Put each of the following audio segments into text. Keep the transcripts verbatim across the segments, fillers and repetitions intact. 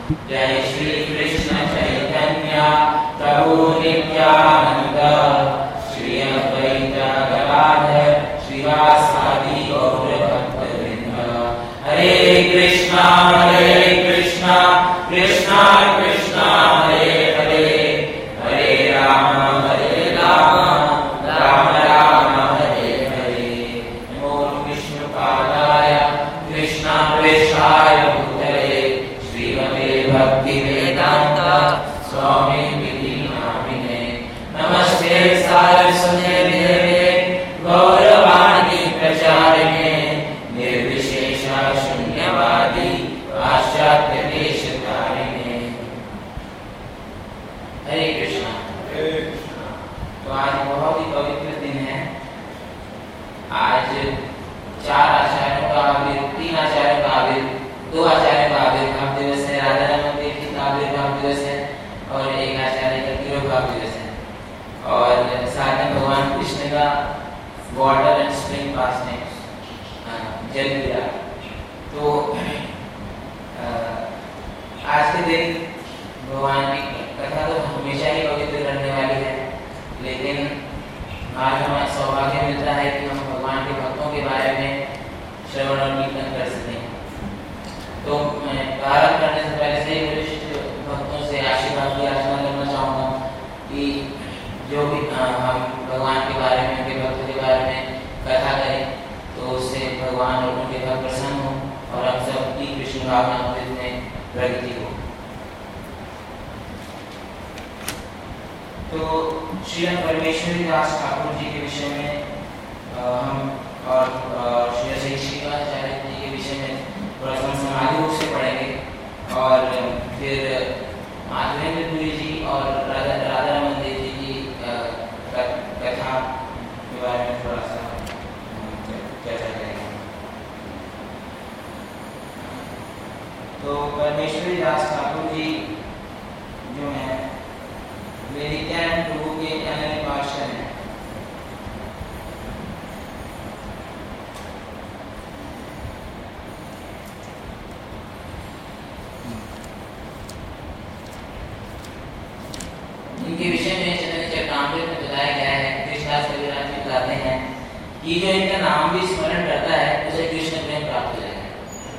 जय श्री कृष्ण चैतन्य प्रभु नित्यानंद श्री अद्वैत गदाधर श्रीवासादि गौर भक्तवृंद। हरे कृष्णा हरे कृष्णा कृष्णा कृष्णा हरे हरे हरे राम हरे राम राम राम हरे हरे। नमो विष्णुपादाय कृष्णाय भूतले श्रीमते भक्ति वेदांत स्वामी विधि नामिने। नमस्ते सारस्वते देवे गौरवाणी प्रचारिणे निर्विशेष शून्यवादी पाश्चात्य देशतारिणे। हरे कृष्णा। तो आज बहुत ही पवित्र दिन है। आज चार आचार्यों का आविर्भाव, तीन आचार्यों का आविर्भाव, दो आचार्यों का आविर्भाव दिवस है, राधा रमन देव जी का आविर्भाव दिवस है और एक आचार्य का तिरोभाव दिवस है। और साथ में भगवान कृष्ण का वाटर एंड स्प्रिंग फास्टिंग जल क्रिया। तो आज के दिन भगवान की कथा तो हमेशा ही पवित्र रहने वाली है, लेकिन आज हमें सौभाग्य मिलता है कि हम भगवान के भक्तों के बारे में श्रवण और कीर्तन कर सकें। तो मैं प्रारंभ करने से पहले से वरिष्ठ भक्तों से आशीर्वाद की याचना करना चाहूँगा कि जो भी हम भगवान के बारे में, उनके भक्तों के बारे में कथा करें तो उससे भगवान और उनके भक्त प्रसन्न हो और हम सबकी कृष्ण भावना में प्रगति हो। तो श्री परमेश्वरी दास ठाकुर जी के विषय में हम और श्री श्रीकाचार्य जी के विषय में थोड़ा सा समाधि रूप से पढ़ेंगे और फिर माधवेंद्र पुरी जी और राधा राधा रमन देव जी की कथा के बारे में थोड़ा सा चर्चा करेंगे। तो परमेश्वरी दास ठाकुर जी जो हैं वे नित्यानंद प्रभु के अनन्य पार्षद हैं। इनके विषय में चैतन्य चरितामृत में बताया गया है, कृष्णदास कविराज जी बताते हैं कि जो इनका नाम भी स्मरण करता है उसे कृष्ण प्रेम प्राप्त हो जाएगा।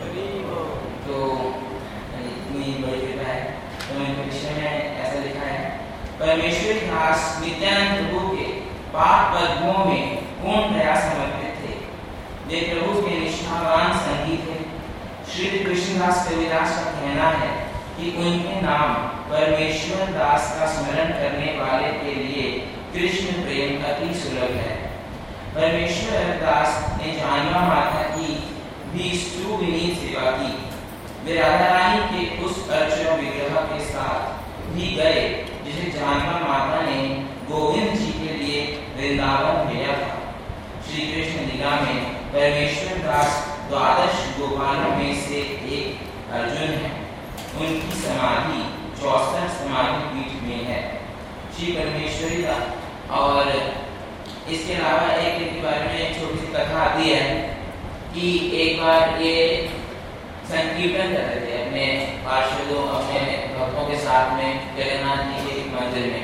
तो इतनी बड़ी कृपा है। तो इनके विषय में ऐसा लिखा है, परमेश्वर दास नित्यानंद प्रभु के पाद पद्मों में पूर्ण दया समर्पित थे। वे प्रभु के निष्ठावान संगी थे। श्री कृष्णदास कविराज का कहना है कि उनके नाम परमेश्वर दास का स्मरण करने वाले के लिए कृष्ण प्रेम अति सुलभ है। परमेश्वर दास ने जानवा माता की भी स्तु विनीत सेवा की। वे राधा रानी के उस अर्चन विग्रह के साथ भी गए जिसे जानवा माता ने गोविंद जी के लिए वृंदावन भेजा था। श्री कृष्ण लीला में परमेश्वर दास द्वादश गोपालों में से एक अर्जुन है। उनकी समाधि चौसठ समाधि पीठ में है। श्री परमेश्वरी का और इसके अलावा एक इनके बारे में एक छोटी सी कथा आती है कि एक बार ये संकीर्तन कर रहे थे अपने पार्षदों, अपने भक्तों के साथ में जगन्नाथ जी के मंदिर में,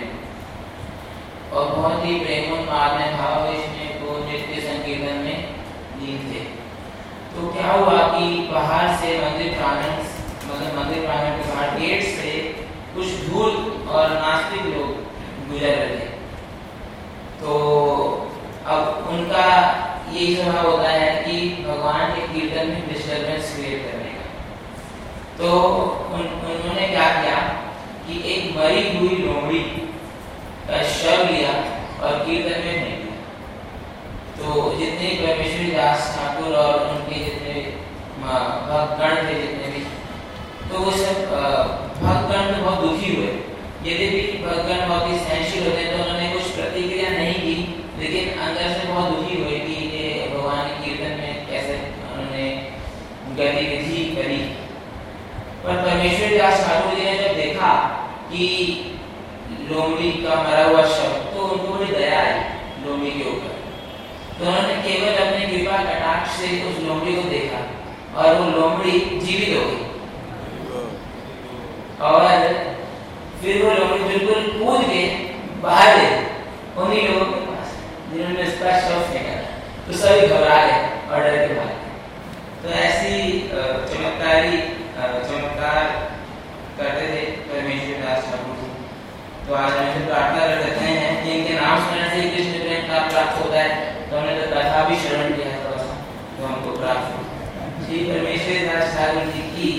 और बहुत ही प्रेमोन्माद में भावावेश में वो नृत्य संकीर्तन में लीन थे। तो क्या हुआ कि बाहर से मंदिर प्रांगण मतलब मंदिर प्रांगण के बाहर गेट से कुछ धूल और नास्तिक लोग गुजर रहे थे। तो अब उनका यही स्वभाव होता है कि भगवान के कीर्तन में डिस्टर्बेंस क्रिएट करने का। तो उन, उन्होंने क्या किया कि एक मरी हुई लोमड़ी का शव लिया और कीर्तन में फेंक दिया। तो जितने परमेश्वरी दास ठाकुर और उनके जितने भक्तगण थे, जितने भी, तो वो सब भक्तगण तो बहुत दुखी हुए। यद्यपि भक्तगण बहुत ही सहनशील होते हैं तो उन्होंने कुछ प्रतिक्रिया नहीं की, लेकिन अंदर से बहुत दुखी हुए कि ये भगवान के कीर्तन में कैसे उन्होंने गतिविधि करी। पर परमेश्वरी दास ठाकुर जी ने जब देखा कि लोमड़ी का मरा हुआ शव, तो उनको बड़ी दया आई लोमड़ी के ऊपर। तो उन्होंने केवल अपने कृपा कटाक्ष से उस लोमड़ी को देखा और वो लोमड़ी जीवित हो गई। और फिर वो लोग बिल्कुल कूद के बाहर गए उन्हीं लोगों के पास जिन्होंने स्पर्श शब्द फेंका, तो सभी घबरा गए और डर के भाग गए। तो ऐसी चमत्कारी चमत्कार करते थे परमेश्वर दास ठाकुर जी। तो आज हम इसे प्रार्थना कर सकते हैं कि इनके नाम सुनने से कृष्ण प्रेम का प्राप्त होता है। तो हमने तो कथा भी श्रवण किया है थोड़ा सा, तो हमको प्राप्त हो। श्री परमेश्वर दास ठाकुर जी की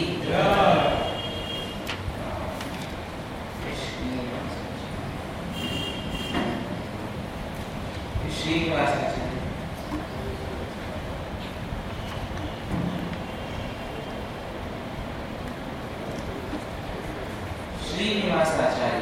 श्रीनिवास श्रीनिवास आचार्य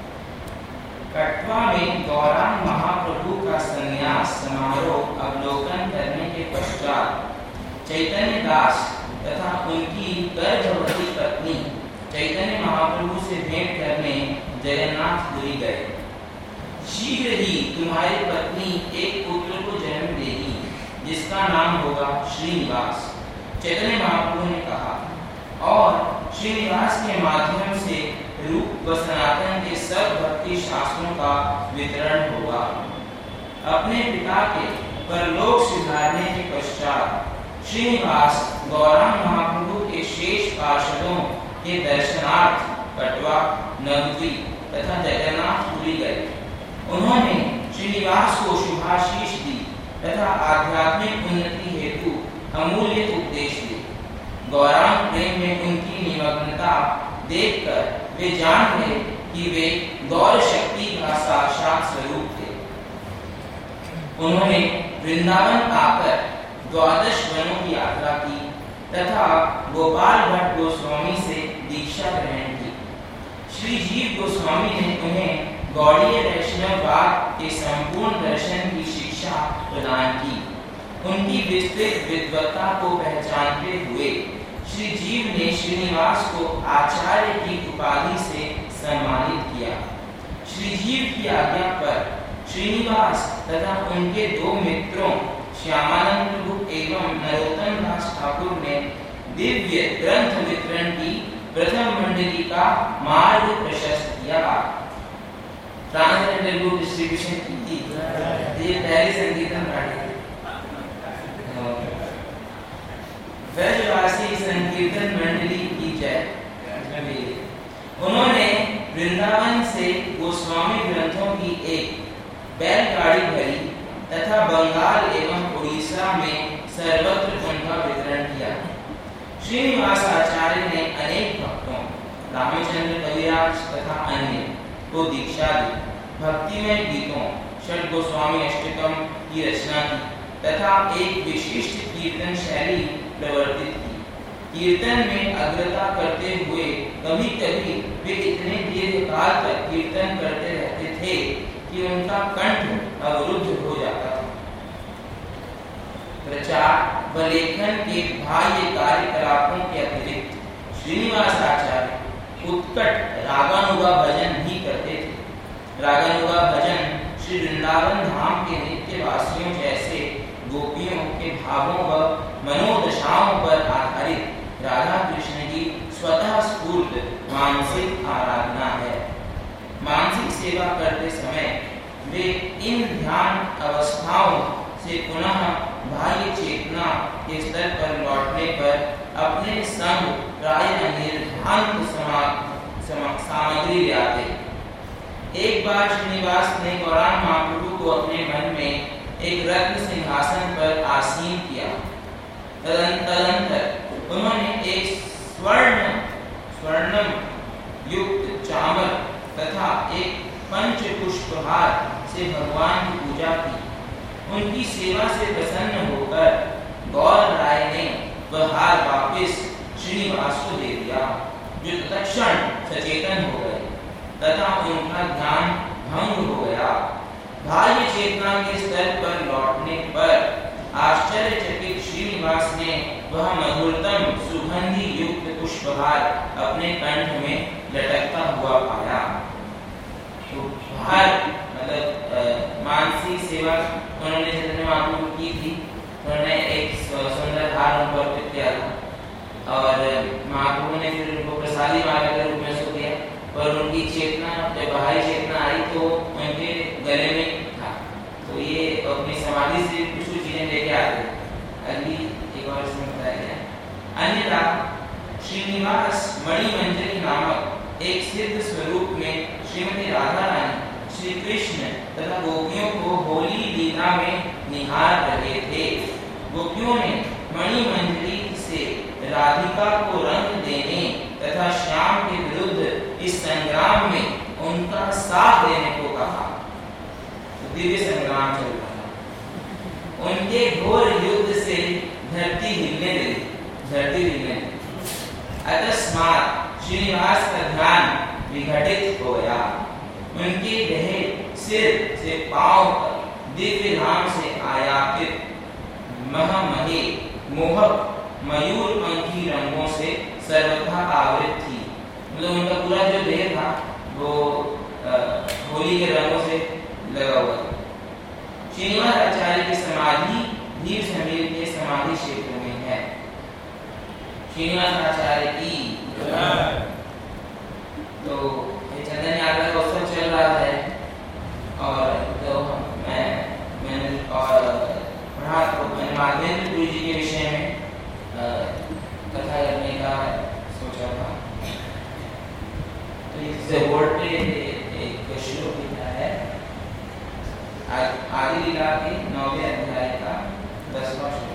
कटवा में गौरांग महाप्रभु का संन्यास समारोह अवलोकन करने के पश्चात चैतन्य दास तथा उनकी गर्भवती पत्नी चैतन्य महाप्रभु से भेंट करने जगन्नाथपुरी गए। शीघ्र ही तुम्हारी पत्नी एक पुत्र को जन्म देगी जिसका नाम होगा श्रीनिवास, चैतन्य महाप्रभु ने कहा, और श्रीनिवास के माध्यम से रूप व सनातन के सब भक्ति शास्त्रों का वितरण होगा। अपने पिता के परलोक सिधारने के पश्चात श्रीनिवास गौरांग महाप्रभु के शेष पार्षदों के दर्शनार्थ कटवा, नगरी तथा जगन्नाथपुरी गए। उन्होंने श्रीनिवास को शुभाशीष दी तथा आध्यात्मिक उन्नति हेतु अमूल्य उपदेश दिए। गौरांग प्रेम में उनकी निमग्नता देखकर वे जान गए कि वे गौर शक्ति का साक्षात स्वरूप थे। उन्होंने वृंदावन आकर द्वादश वनों की यात्रा की तथा गोपाल भट्ट गोस्वामी से दीक्षा ग्रहण की। श्री जीव गोस्वामी ने उन्हें गौड़ीय वैष्णववाद के संपूर्ण दर्शन की शिक्षा प्रदान की। उनकी विस्तृत विद्वत्ता को पहचानते हुए श्री जीव ने श्रीनिवास को आचार्य की उपाधि से सम्मानित किया। श्री जीव की आज्ञा पर श्रीनिवास तथा उनके दो मित्रों श्यामानंद प्रभु एवं नरोत्तम दास ठाकुर ने दिव्य ग्रंथ वितरण की प्रथम मंडली का मार्ग प्रशस्त किया। ट्रांसलेटेड बुक डिस्ट्रीब्यूशन की थी, ये पहली संकीर्तन पार्टी। व्रजवासी संकीर्तन मंडली की जय। उन्होंने वृंदावन से गोस्वामी ग्रंथों की एक बैलगाड़ी भरी तथा बंगाल एवं उड़ीसा में सर्वत्र उनका वितरण किया। श्रीनिवास आचार्य ने अनेक भक्तों रामचंद्र कविराज तथा अन्य को दीक्षा दी, भक्तिमय गीतों षट गोस्वामी अष्टकम की रचना की तथा एक विशिष्ट कीर्तन शैली प्रवर्तित की। कीर्तन में अग्रता करते हुए कभी कभी वे इतने दीर्घकाल तक कीर्तन करते रहते थे कि उनका कंठ अवरुद्ध हो जाता था। प्रचार व लेखन के बाह्य कार्यकलापों के अतिरिक्त श्रीनिवास आचार्य उत्कट रागानुगा भजन भी करते थे। रागानुगा भजन श्री वृंदावन धाम के नित्य वासियों जैसे गोपियों के भावों व मनोदशाओं पर आधारित राधा कृष्ण की स्वतः स्फूर्त मानसिक आराधना है। मानसिक सेवा करते समय वे इन ध्यान अवस्थाओं से पुनः बाह्य चेतना के स्तर पर लौटने पर अपने संग प्रायः निर्धांत सामग्री ले आते। एक बार श्रीनिवास ने गौरांग महाप्रभु को अपने मन में एक रत्न सिंहासन पर आसीन किया। तदंतर उन्होंने एक स्वर्ण स्वर्णम युक्त चामर तथा एक पंच पुष्पहार से भगवान की पूजा की। उनकी सेवा से प्रसन्न होकर गौर राय ने वह हार वापिस श्रीनिवास को दे दिया, जो तत्क्षण सचेतन हो गए तथा उनका ध्यान भंग हो गया। बाह्य चेतना के स्तर पर लौटने पर आश्चर्यचकित श्रीनिवास ने वह मधुरतम सुगंधि युक्त पुष्पहार अपने कंठ में लटकता हुआ पाया। तो बाहर मतलब मानसिक सेवा उन्होंने चैतन्य महाप्रभु की थी। उन्होंने एक सुंदर हार उनको अर्पित किया था और महाप्रभु ने फिर उनको प्रसादी माला के रूप में तो उनके गले में था, तो ये अपनी समाधि से कुछ कुछ चीजें लेके आते थे। अगली एक और इसमें बताया गया। अन्यथा श्रीनिवास मणिमंजरी नामक एक सिद्ध स्वरूप में श्रीमती राधा रानी श्री कृष्ण तथा गोपियों को होली लीला में निहार रहे थे। गोपियों ने मणिमंजरी से राधिका को रंग देने तथा श्याम के विरुद्ध इस संग्राम में उनका साथ देने को कहा। तो दिव्य संग्राम चल रहा था। उनके घोर युद्ध से धरती हिलने लगी, धरती हिलने लगी। अकस्मात श्रीनिवास का ध्यान विघटित हो गया। उनके ढहे सिर से पांव तक दिव्य धाम से आयातित महामहे मोहक मयूर पंखी रंगों से सर्वथा आवृत थी। मतलब उनका पूरा जो देह था वो आ, होली के रंगों से लगा हुआ था। श्रीनिवास आचार्य की समाधि धीर समीर के समाधि क्षेत्र में है। श्रीनिवास आचार्य की तो ये चंदन यात्रा का उत्सव चल रहा है और तो मैं मैंने और पढ़ा तो मैंने माधवेंद्र गुरु जी के विषय में कथा करने का सोचा था। तो इस बोर्ड पे एक श्लोक लिखा है आदि लीला के नौवें अध्याय का दसवां श्लोक।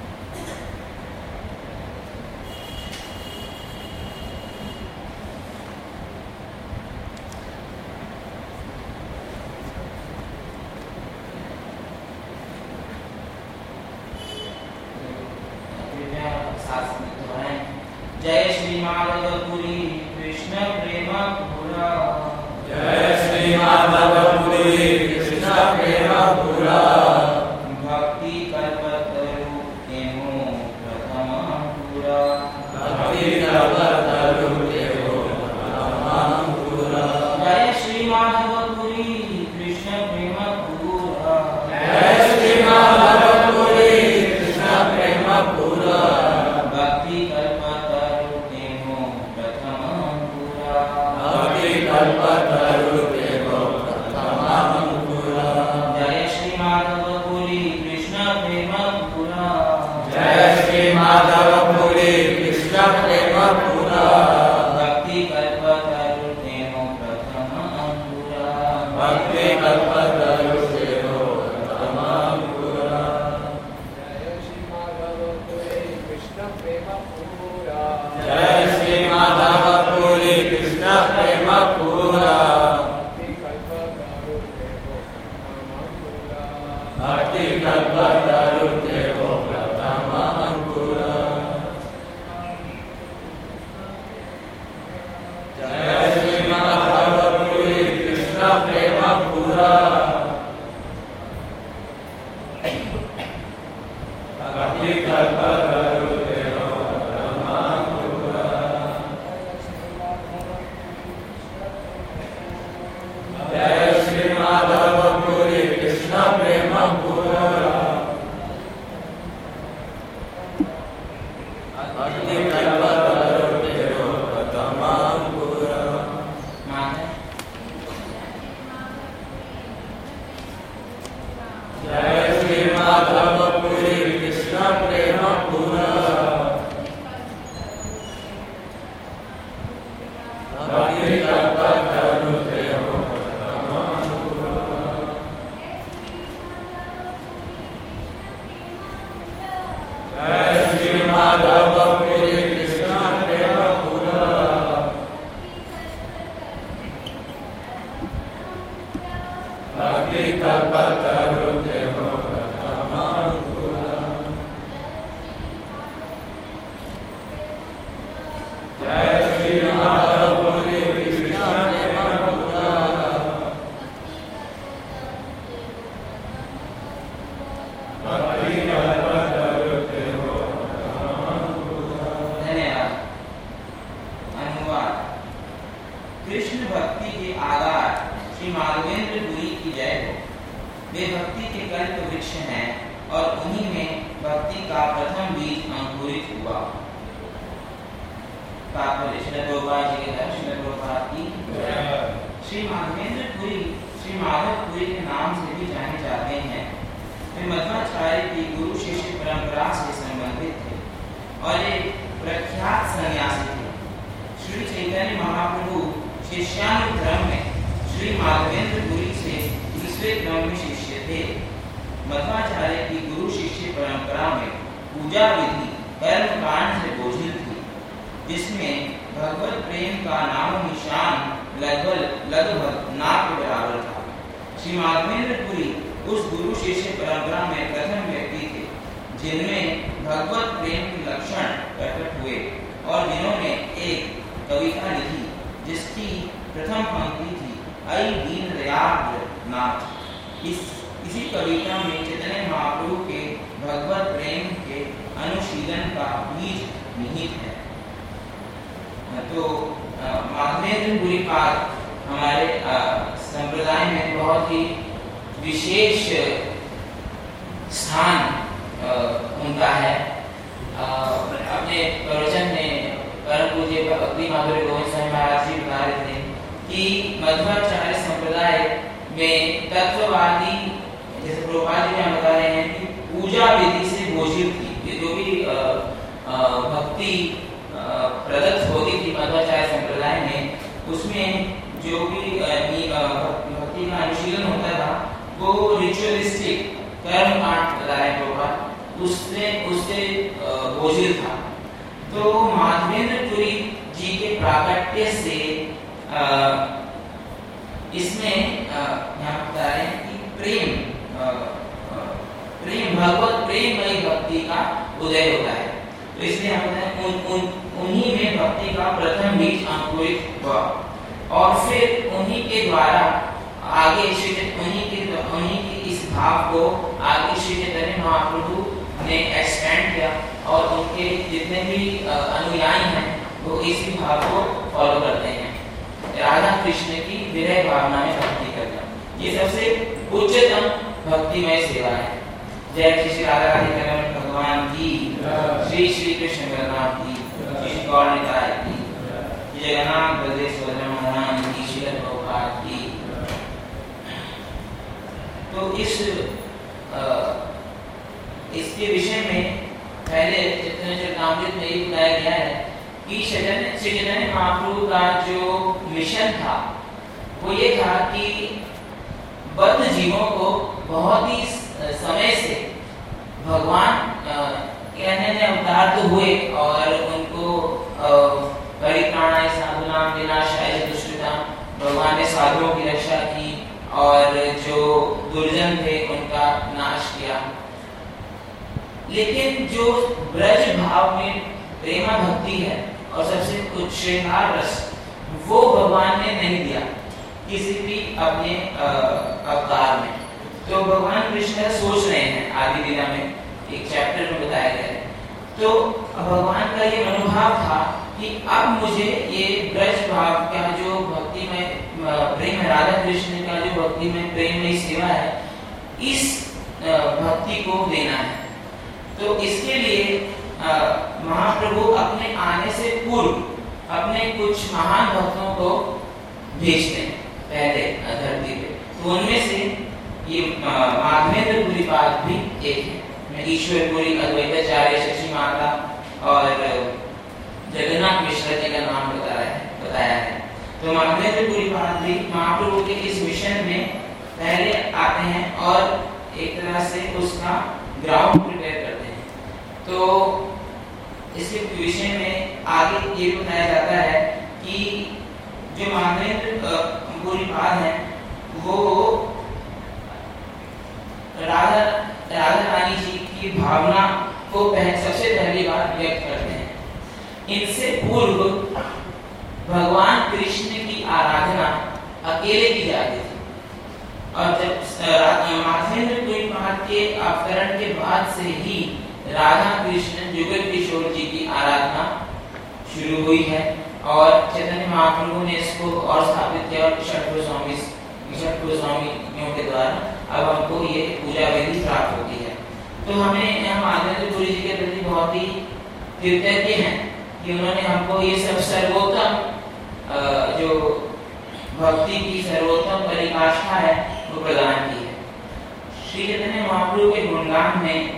जय श्री माधवपुरी कृष्ण प्रेम पूरा। जय श्री माधवपुरी कृष्ण प्रेम पूरा। भक्ति कल्पतरु एवं प्रथम पूरा। भक्ति कल्पतरु एवं प्रथम पूरा। जय श्री माधवपुरी कृष्ण प्रेम पूरा। जय श्री माधवपुरी कृष्ण प्रेम पूरा। भक्ति कल्पतरु एवं प्रथम पूरा। भक्ति कल्पतरु एवं प्रथम पूरा। जय श्री माधवपुरी कृष्ण प्रेम पूरा। जय श्री माधवपुरी कृष्ण प्रेम पूरा। भक्ति कल्पतरु एवं प्रथम पूरा। भक्ति कल्पतरु एवं प्रथम पूरा। जय श्री माधवपुरी कृष्ण प्रेम पूरा। भक्ति कल्पतरु एवं प्रथम पूरा। जय श्री माधवपुरी कृष्ण प्रेम पूरा। भक्ति कल्पतरु एवं प्रथम पूरा। जय श्री माधवपुरी कृष्ण प्रेम पूरा। भक्ति कल्पतरु एवं प्रथम पूरा। जय श्री माधवपुरी कृष्ण प्रेम पूरा। भक्ति कल्पतरु एवं प्रथम पूरा। जय श्री माधवपुरी कृष्ण प्रेम पूरा। भक्ति कल्पतरु एवं प्रथम पूरा। जय श्री माधवपुरी कृष्ण प्रेम पूरा। भक्ति कल्पतरु एवं प्रथम पूरा। धन्यवाद। अनुवाद। कृष्ण भक्ति के आधार श्री माधवेंद्र पुरी की जय हो। वे भक्ति के कल्प वृक्ष हैं और उन्हीं में भक्ति का प्रथम बीज अंकुरित हुआ। तात्पर्य श्रील प्रभुपाद जी के श्रील प्रभुपाद की श्री माधवेंद्र पुरी श्री माधवपुरी के नाम से भी जाने जाते हैं। वे मध्वाचार्य की गुरु शिष्य परंपरा से संबंधित थे और एक प्रख्यात सन्यासी थे। श्री चैतन्य महाप्रभु शिष्यानुक्रम में श्री माधवेंद्रपुरी से दूसरे क्रम में शिष्य थे। मध्वाचार्य की गुरु शिष्य परंपरा में पूजा विधि कर्म कांड से बोझिल थी, जिसमें भगवत प्रेम का नाम निशान लगभग लगभग ना के बराबर था। श्री माधवेंद्रपुरी उस गुरु शिष्य परंपरा में प्रथम व्यक्ति थे जिनमें भगवत प्रेम के लक्षण प्रकट हुए और जिन्होंने एक कविता लिखी जिसकी प्रथम पंक्ति थी ऐ दीन दयाल नाथ। इस इसी कविता में चैतन्य महाप्रभु के भगवत प्रेम के अनुशीलन का बीज निहित है। तो माधवेंद्रपुरी पाद हमारे संप्रदाय में बहुत ही विशेष स्थान उनका है। अपने प्रवचन में परम पूज्य भक्ति माधुर्य गोविंद स्वामी महाराज जी बता रहे थे कि मध्वाचार्य संप्रदाय में तत्ववादी, जैसे प्रभुपाद जी बता रहे हैं कि पूजा विधि से बोझिल थी। ये जो भी भक्ति प्रदत्त होती थी मध्वाचार्य संप्रदाय में, उसमें जो भी भक्ति का अनुशीलन होता था वो रिचुअलिस्टिक कर्म कांड बता रहे प्रभुपाद, उससे उससे बोझिल था। तो माधवेंद्रपुरी जी के प्राकट्य से आ, इसमें यहाँ बता रहे हैं कि प्रेम आ, आ, प्रेम भगवत प्रेममयी भक्ति का उदय होता है। तो इसलिए हम बताएं उन, उन, उन्हीं में भक्ति का प्रथम बीज अंकुरित हुआ और फिर उन्हीं के द्वारा आगे उन्हीं के उन्हीं के इस भाव को आगे श्री चैतन्य महाप्रभु ने एक्सपेंड किया और उनके जितने भी अनुयायी हैं वो इसी भाव को फॉलो करते हैं। राधा कृष्ण की विरह भावना में भक्ति करना, ये सबसे उच्चतम भक्तिमय सेवा है। जय श्री राधा राधिका भगवान की, श्री श्री कृष्ण बलराम की, श्री गौर निताय की, जगन्नाथ बलदेव सुभद्रा महाराज की, श्री प्रभुपाद की। तो इस आ, इसके विषय में पहले चैतन्य चरितामृत में ये बताया गया है कि चैतन्य श्री चैतन्य महाप्रभु का जो मिशन था वो ये था कि बद्ध जीवों को बहुत ही समय से भगवान कहने में अवतार तो हुए और उनको परित्राणाय साधूनां विनाशाय दुष्कृतां, भगवान ने साधुओं की रक्षा की और जो दुर्जन थे उनका नाश किया। लेकिन जो ब्रज भाव में प्रेमा भक्ति है और सबसे उच्च श्रृंगार रस वो भगवान ने नहीं दिया किसी भी अपने अवतार में। तो भगवान कृष्ण सोच रहे हैं आदि लीला में एक चैप्टर में बताया गया है। तो भगवान का ये मनोभाव था कि अब मुझे ये ब्रज भाव का जो भक्ति में प्रेम राधा कृष्ण का जो भक्ति में प्रेम में सेवा है, इस भक्ति को देना है। तो इसके लिए महाप्रभु अपने आने से पूर्व अपने कुछ महान भक्तों को भेजते हैं पहले धरती पे। तो उनमें से ये माधवेंद्रपुरी पाद भी एक है। ईश्वरपुरी अद्वैताचार्य शशि माता और जगन्नाथ मिश्रा जी का नाम बताया है बताया है तो माधवेंद्रपुरी पाद भी महाप्रभु के इस मिशन में पहले आते हैं और एक तरह से उसका ग्राउंड प्रिपेयर करते हैं। तो इसके विषय में आगे ये बताया जाता है कि जो माधवेंद्रपुरी पाद है वो राधा राधा रानी जी की भावना को पहले सबसे पहली बार व्यक्त करते हैं। इनसे पूर्व भगवान कृष्ण की आराधना अकेले की जाती थी और जब माधवेंद्रपुरी पाद के अवतरण के बाद से ही राधा कृष्ण जुगल किशोर जी की आराधना शुरू हुई है और चैतन्य महाप्रभु ने इसको और स्थापित किया और छठ गोस्वामी छठ गोस्वामियों के द्वारा अब हमको ये पूजा विधि प्राप्त होती है। तो हमें हम माधवेंद्रपुरी जी के प्रति बहुत ही कृतज्ञ हैं कि उन्होंने हमको ये सब सर्वोत्तम जो भक्ति की सर्वोत्तम परिकार पराकाष्ठा है वो प्रदान की है। श्री चैतन्य महाप्रभु के गुणगान में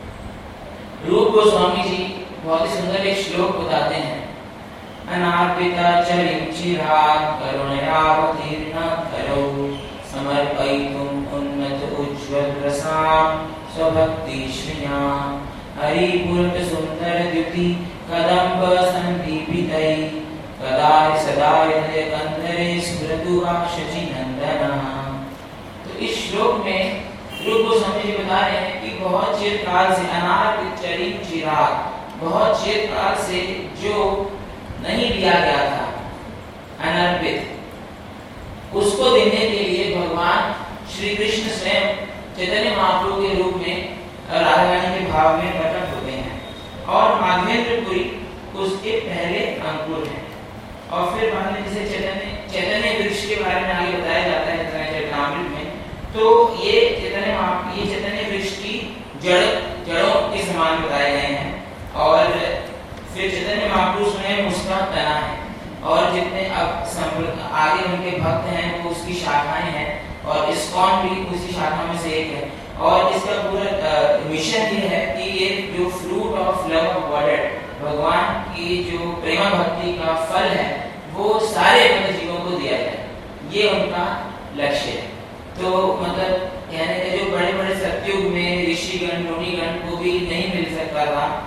रूप गोस्वामी जी बहुत ही सुंदर एक श्लोक बताते हैं। अनार्पिता चरिम चिराग करुणयावतीर्ण करो समर्पयितुम उन्नत उज्ज्वल रसाम स्वभक्ति श्रिया हरिपुरत सुंदर द्युति कदम्ब संदीपितै कदाय सदाय कंधरे स्मृतु अक्षचि नंदना। तो इस श्लोक में रूप गोस्वामी जी बता रहे हैं कि बहुत चिर काल से अनार्पित चरिम चिराग, बहुत चिर काल से जो नहीं दिया गया था अनर्पित, उसको देने के लिए भगवान श्री कृष्ण स्वयं चैतन्य महाप्रभु के रूप में राधा रानी के भाव में प्रकट होते हैं और माधवेंद्रपुरी उसके पहले अंकुर हैं। और फिर बाद में जैसे चैतन्य चैतन्य वृक्ष के बारे में आगे बताया जाता है चैतन्यामृत में, तो ये चैतन्य ये चैतन्य वृक्ष की जड़ जड़ों के समान बताए गए हैं। और फिर चैतन्य महाप्रभु स्वयं उसका तना है और जितने अब आगे उनके भक्त हैं वो उसकी शाखाएं हैं और इस्कॉन भी उसी शाखा में से एक है। और इसका पूरा मिशन ये है कि ये जो fruit of love of God, भगवान की जो प्रेम भक्ति का फल है वो सारे बंद जीवों को दिया जाए, ये उनका लक्ष्य है। तो मतलब कहने के जो बड़े बड़े सत्युग में ऋषिगण मुनिगण को भी नहीं मिल सकता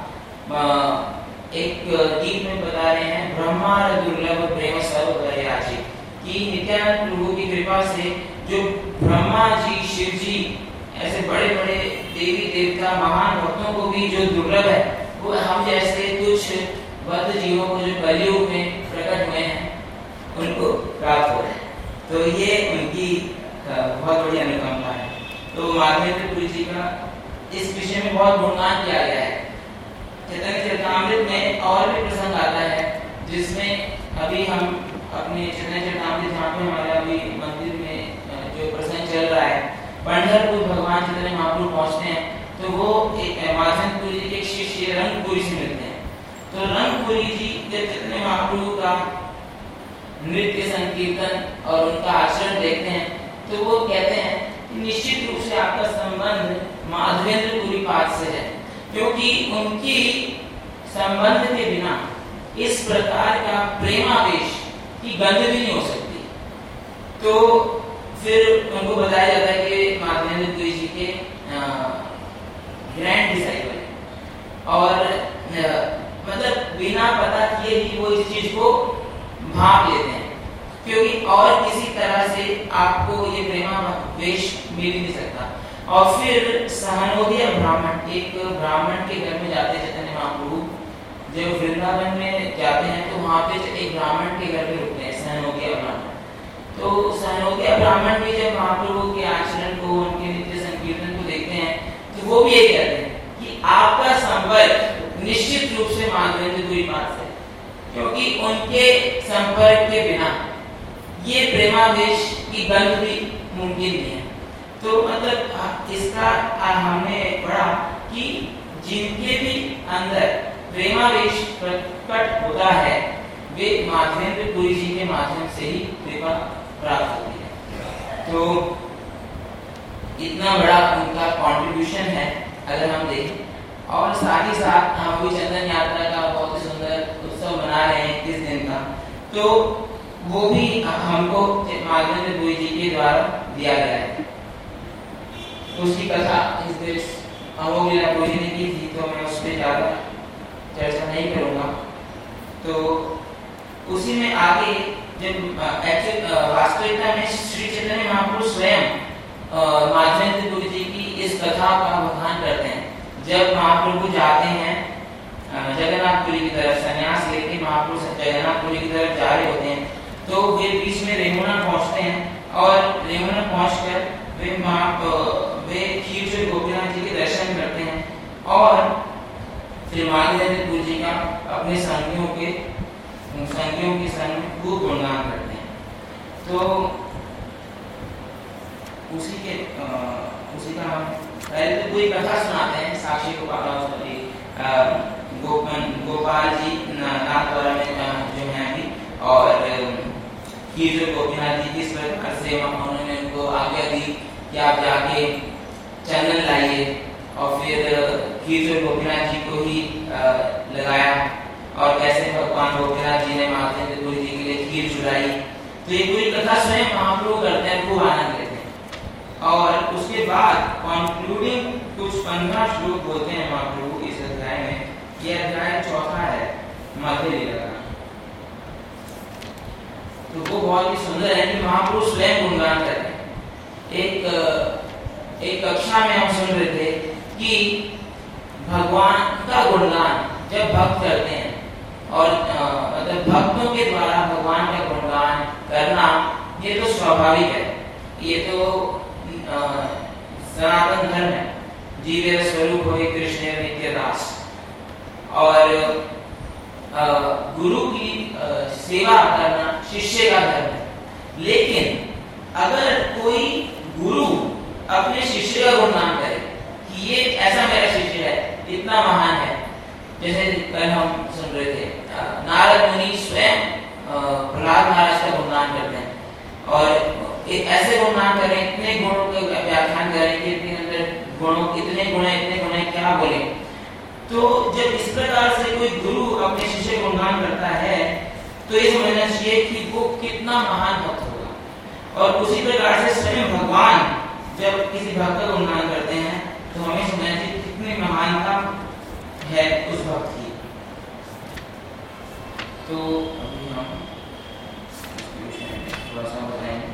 था। एक गीत में बता रहे हैं ब्रह्मा दुर्लभ प्रेम सर्व दयाची, कि नित्यानंद प्रभु की कृपा से जो ब्रह्मा जी शिव जी ऐसे बड़े बड़े देवी देवता महान भक्तों को भी जो दुर्लभ है वो हम जैसे कुछ बद्ध जीवों को जो कलयुग में प्रकट हुए हैं उनको प्राप्त हो रहे हैं। तो ये उनकी बहुत बड़ी अनुकंपा है। तो माधवेंद्रपुरी जी का इस विषय में बहुत गुणगान किया गया है। चैतन्य चरितामृत में और भी प्रसंग आता है जिसमें अभी हम अपने चैतन्य चरितामृत जहाँ पे हमारे अभी मंदिर में जो प्रसंग चल रहा है, पंढरपुर भगवान चैतन्य महाप्रभु पहुँचते हैं तो वो माधवेंद्रपुरी जी के एक शिष्य रंगपुरी से मिलते हैं। तो रंगपुरी जी जब चैतन्य महाप्रभु का नृत्य संकीर्तन और उनका आचरण देखते हैं तो वो कहते हैं कि निश्चित रूप से आपका संबंध माधवेंद्रपुरी पाद से है, क्योंकि उनकी संबंध के बिना इस प्रकार का प्रेमावेश की गंध भी नहीं हो सकती। तो फिर उनको बताया जाता है कि माधवेंद्रपुरी जी के ग्रैंड डिसाइपल और मतलब बिना पता किए ही वो इस चीज को भाप लेते हैं, क्योंकि और किसी तरह से आपको ये प्रेमावेश मिल नहीं सकता। और फिर सहनोदय ब्राह्मण, एक ब्राह्मण के घर में जाते हैं चैतन्य महाप्रभु, जब वृंदावन में जाते हैं तो वहाँ पे एक ब्राह्मण के घर में रुकते हैं, सहनोदय ब्राह्मण। तो सहनोदय ब्राह्मण भी जब महाप्रभु के आचरण को, उनके नित्य संकीर्तन को देखते हैं तो वो भी ये कहते हैं कि आपका संपर्क निश्चित रूप से माधवेंद्रपुरी पाद से, क्योंकि उनके संपर्क के बिना ये प्रेमावेश की गंध भी मुमकिन नहीं है। तो मतलब इसका हमने पढ़ा कि जिनके भी अंदर प्रेमावेश प्रकट होता है वे माधवेंद्रपुरी जी के माध्यम से ही कृपा प्राप्त होती है। तो इतना बड़ा उनका कंट्रीब्यूशन है अगर हम देखें। और साथ ही साथ हम भी चंदन यात्रा का बहुत ही सुंदर उत्सव मना रहे हैं इक्कीस दिन का, तो वो भी हमको माधवेंद्रपुरी जी के द्वारा दिया गया है। उसकी कथा इस देश अमोघ लीला प्रभु जी ने की थी, तो मैं उस पर ज़्यादा चर्चा नहीं करूँगा। तो उसी में आगे जब वास्तविकता में श्री चैतन्य महाप्रभु स्वयं माधवेंद्रपुरी जी की इस कथा का बखान करते हैं। जब महाप्रभु जाते हैं जगन्नाथपुरी की तरफ, संन्यास लेके महाप्रभु जगन्नाथपुरी की तरफ जा रहे होते हैं, तो वे बीच में रेमुना पहुंचते हैं और रेमुना पहुंचकर वे वे खीरचोर गोपीनाथ जी के दर्शन करते हैं और फिर माधवेंद्रपुरी जी का अपने संगियों के संगियों के संग खूब गुणगान करते हैं। तो उसी के आ, उसी का हम पहले तो पूरी कथा सुनाते हैं। साक्षी गोपाल गोपाल गोपाल जी नाथ द्वारा में जो है अभी, और खीर जो गोपीनाथ जी किस प्रकार से उन्होंने उनको आज्ञा दी कि आप जाके चंदन लाइए, और फिर खीर जो गोपीनाथ जी को ही लगाया, और कैसे भगवान गोपीनाथ जी ने माधवेंद्रपुरी जी के लिए खीर चुराई। तो ये पूरी कथा स्वयं महाप्रभु करते हैं, खूब आनंद लेते हैं। और उसके बाद कंक्लूडिंग कुछ पंद्रह श्लोक बोलते हैं महाप्रभु इस अध्याय में। ये अध्याय चौथा है मध्य लीला का। तो वो बहुत ही सुंदर है कि महाप्रभु स्वयं गुणगान करते हैं। एक एक कक्षा में हम सुन रहे थे कि भगवान का गुणगान जब भक्त करते हैं, और मतलब भक्तों के द्वारा भगवान का गुणगान करना, ये तो स्वाभाविक है, ये तो सनातन धर्म है। जीव स्वरूप हो कृष्ण नित्य दास। और आ, गुरु की आ, सेवा करना शिष्य का धर्म है। लेकिन अगर कोई गुरु अपने शिष्य का गुणगान करे कि ये ऐसा मेरा शिष्य है, इतना महान है, जैसे कल हम सुन रहे थे नारद मुनि स्वयं प्रहलाद महाराज का गुणगान करते हैं, और ऐसे गुणगान करें, इतने गुणों का व्याख्यान करें कि इतने अंदर गुणों इतने गुण है इतने गुण है, क्या बोले। तो जब इस प्रकार से कोई गुरु अपने शिष्य गुणगान करता है तो ये समझना चाहिए कि वो कितना महान भक्त होगा। और उसी प्रकार से स्वयं भगवान जब किसी भक्त का गुणगान करते हैं तो हमें समझना चाहिए कितनी महानता है उस भक्त की। तो अभी हम थोड़ा सा बताएंगे।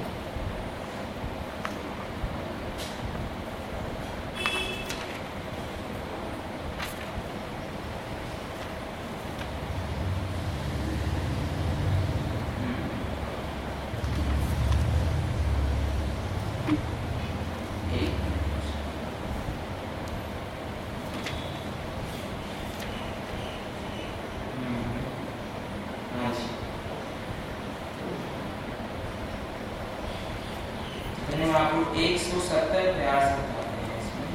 एक सौ सत्तर प्रयास बताते हैं इसमें।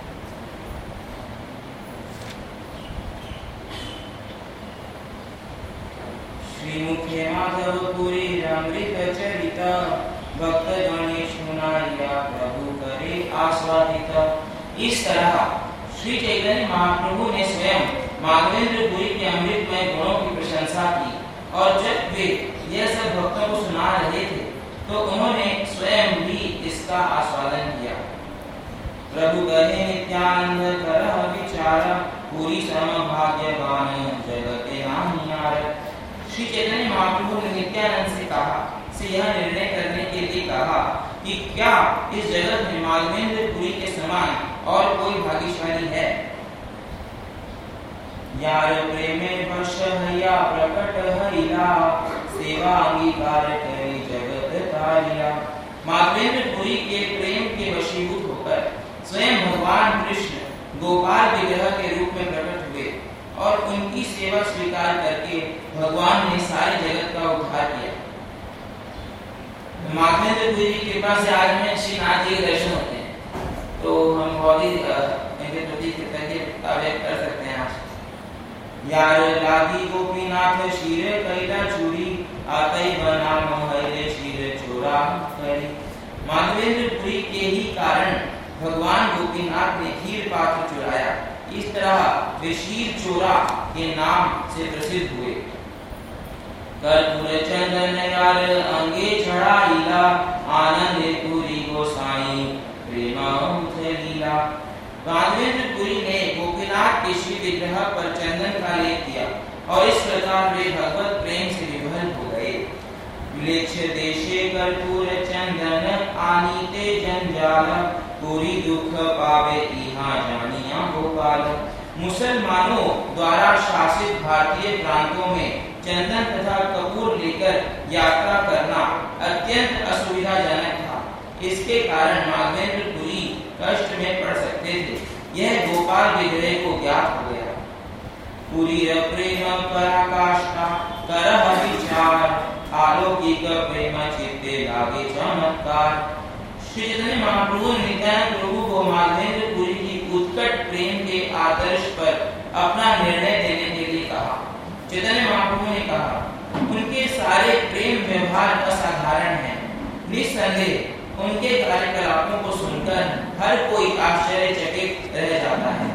श्रीमुखे माधवपुरी अमृत चरिता, भक्त गणेश सुनारिया प्रभु करे आस्वादित। इस तरह श्री चैतन्य महाप्रभु ने स्वयं माधवेंद्रपुरी के अमृतमय गुणों की प्रशंसा की, और जब वे यह सब भक्तों को सुना रहे थे तो उन्होंने स्वयं भी इसका आस्वादन किया। प्रभु कहे नित्यानंद करह विचार, पूरी समभाग्यवान जगत नाहियार। श्री चैतन्य महाप्रभु ने नित्यानंद से कहा से यह निर्णय करने के लिए कहा कि क्या इस जगत में माधवेंद्रपुरी के समान और कोई भाग्यशाली है। यार प्रेमे वश हया प्रकट हरिला, सेवा अंगीकार करी जगत तारिया। माधवेंद्रपुरी के प्रेम के वशीभूत होकर स्वयं भगवान कृष्ण गोपाल विग्रह के रूप में प्रकट हुए, और उनकी सेवा स्वीकार करके भगवान ने सारे जगत का उद्धार किया। माधवेंद्रपुरी की कृपा से आज में श्री नाथ जी के दर्शन होते हैं, तो हम बहुत ही इनके प्रति कृतज्ञता व्यक्त कर सकते हैं आज। यार लागी गोपीनाथ शीर कैला चूरी, आतई बना मोहले शीर चोरा करी। माधवेंद्रपुरी के ही कारण भगवान गोपीनाथ ने खीर पात्र चुराया। इस तरह वे शीर चोरा के नाम से प्रसिद्ध हुए। कर्पूर चंदन यार अंगे चढ़ाईला, आनंद पूरी गोसाई प्रेमा लीला। माधवेंद्रपुरी ने गोपीनाथ के श्री विग्रह पर चंदन का लेप किया, और इस प्रकार वे भगवत प्रेम से विभल हो गए। विलेक्ष देशे कर्पूर चंदन, आनीते जंजाल, पूरी दुख पावे इहा जानिया गोपाल। मुसलमानों द्वारा शासित भारतीय प्रांतों में चंदन तथा कपूर लेकर यात्रा करना अत्यंत असुविधाजनक था। इसके कारण माधवेंद्रपुरी कष्ट में पड़ सकते थे। यह गोपाल विग्रह को ज्ञात हो गया। पूरी प्रेम पराकाष्ठा करह विचार, अलौकिक प्रेम चित्ते लागे चमत्कार। श्री चैतन्य महाप्रभु ने नित्यानंद प्रभु को माधवेंद्रपुरी की उत्कट प्रेम के आदर्श पर अपना निर्णय देने के लिए कहा। चैतन्य महाप्रभु ने कहा, उनके सारे प्रेम व्यवहार असाधारण है। निस्संदेह उनके कार्यकलापों को सुनकर हर कोई आश्चर्यचकित रह जाता है।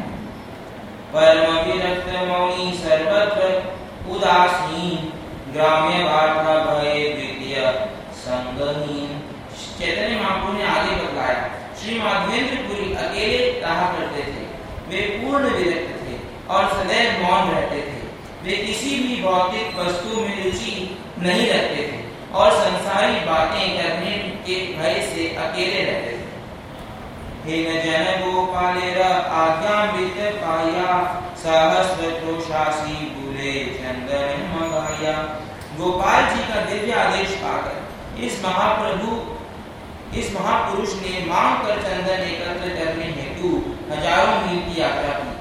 परम विरक्त मौनी सर्वत्र उदासीन, ग्राम्य वार्ता भय द्वितीय संगहीन। चैतन्य महाप्रभु ने आगे बतलाया, श्री माधवेंद्रपुरी अकेले रहा करते थे। वे पूर्ण विरक्त थे और सदैव मौन रहते थे। वे किसी भी भौतिक वस्तु में रुचि नहीं रखते थे और संसारी बातें करने के भय से अकेले रहते थे। हे न जन गोपालेर आज्ञामृत पाया, सहस्र तोषासी बुले चंदन मगाया। गोपाल जी का दिव्य आदेश पाकर इस महाप्रभु इस महापुरुष ने मांग कर चंदन एकत्र करने हेतु हजारों मील की यात्रा की।